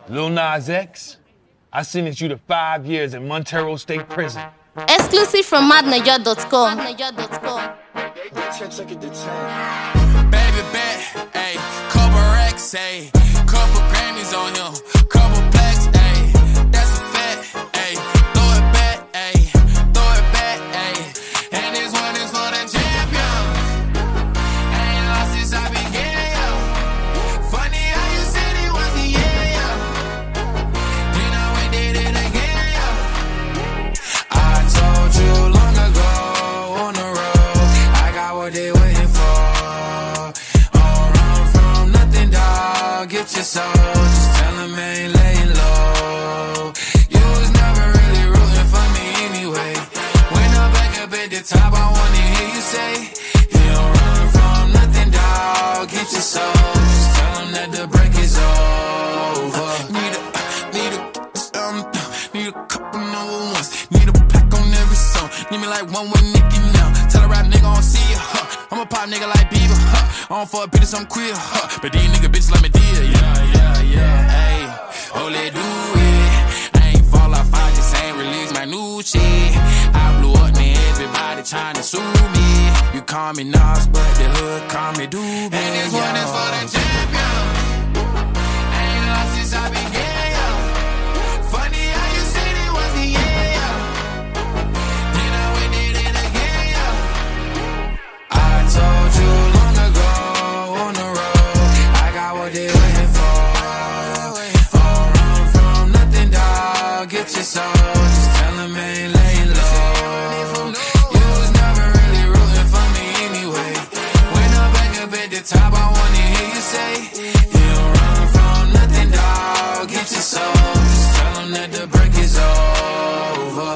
Lil Nas X, I sentenced you to 5 years in Montero State Prison. Exclusive from madnaja.com. Baby bet, ayy, couple racks, ayy, couple Grammys on him, couple plaques, ayy, that's a fact, ayy, throw it back, ayy, throw it back, ayy, and this one is for the champion. Ain't lost since I began, yo. Funny how you said it was the year, yo. Then I went did it again, yo. I told you long ago on the road, I got what they waiting for. Get your soul, just tell him I ain't laying low. You was never really rooting for me anyway. When I'm back up at the top, I wanna hear you say, you don't run from nothing, dawg. Get your soul, just tell him that the break is over. Need a couple number ones. Need a pack on every song. Need me like one with Nicki now. Tell a rap nigga I don't see you, huh. I'm a pop nigga like Bieber, huh. I don't fuck bitches, I'm queer, huh. But these nigga bitches like me dear, yeah. Ayy, oh, let do it. I ain't fall off, I just ain't release my new shit. I blew up, man, everybody tryna sue me. You call me Nas, but the hood call me Doobie. And this one is for the champion. Ain't lost since I began, yo. Funny how you said it was the year, yo. Then I went did it again, yo. I told you long ago on the road, I got what they waiting for. Don't run from nothing, dawg. Get your soul, just tell him I ain't laying low. You was never really rooting for me anyway. When I'm back up at the top, I wanna hear you say, you don't run from nothing, dawg. Get your soul, just tell him that the break is over.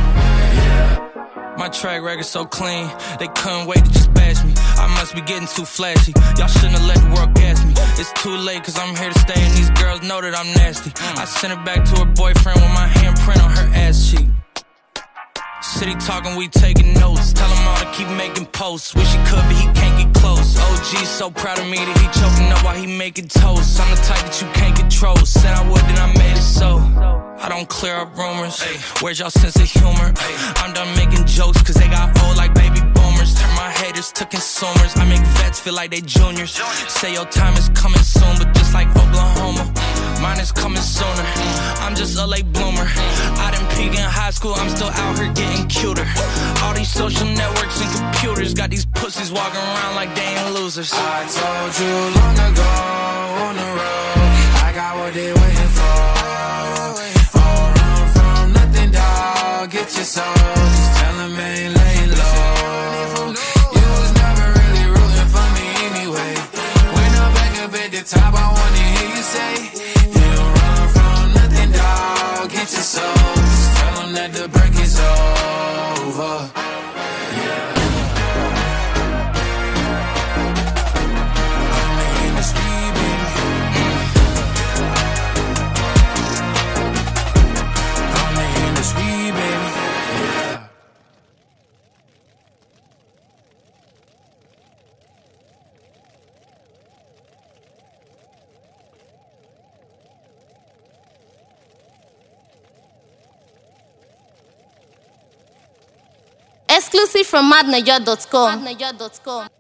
My track record so clean, they couldn't wait to just bash me. I must be getting too flashy. Y'all shouldn't have let the world gas me. It's too late cause I'm here to stay and these girls know that I'm nasty. I sent her back to her boyfriend with my handprint on her ass cheek. City talking, we taking notes. Tell him all to keep making posts. Wish he could, but he can't get close. OG's so proud of me that he choking up while he making toast. I'm the type that you can't control. Said I would, then I made it so. I don't clear up rumors. Where's y'all sense of humor? I'm done making jokes cause they got old like baby boomers. Turn my haters to consumers. I make vets feel like they juniors. Say your time is coming soon, but just like Oklahoma, mine is coming sooner. I'm just a late bloomer. I didn't peak in high school, I'm still out here getting cuter. All these social networks and computers got these pussies walking around like they ain't losers. I told you long ago on the road, I got what they waiting for. Don't run from nothing, dawg. Get your soul, just tell him I ain't laying low. You was never really rooting for me anyway. When I'm back up at the top, I wanna hear you say, you don't run from nothing, dawg. Get your soul, just tell him that the break is over. Exclusive from madnaja.com.